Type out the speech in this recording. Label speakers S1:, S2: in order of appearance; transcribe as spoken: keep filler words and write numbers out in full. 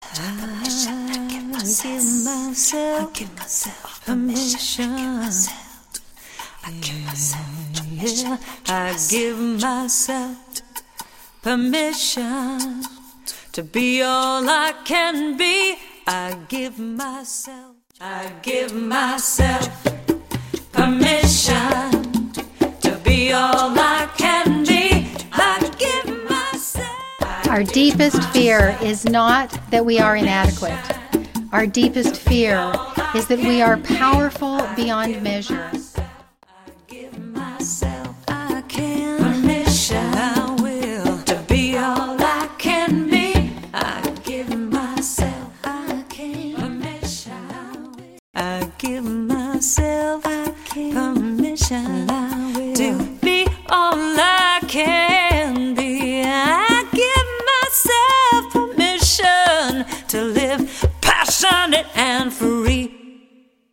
S1: I give myself, I give myself permission. I give myself, yeah, I give myself permission to be all I can be. I give myself, I give myself permission to be all I can be. I give myself.
S2: Our deepest fear is not that we are inadequate. Our deepest fear is that we are powerful beyond measure.
S1: I give myself, I can permission, I will, to be all I can be. I give myself, I can permission, I will. I give myself, I can permission, I will, to be all I can be. I give myself permission to live passionate and free.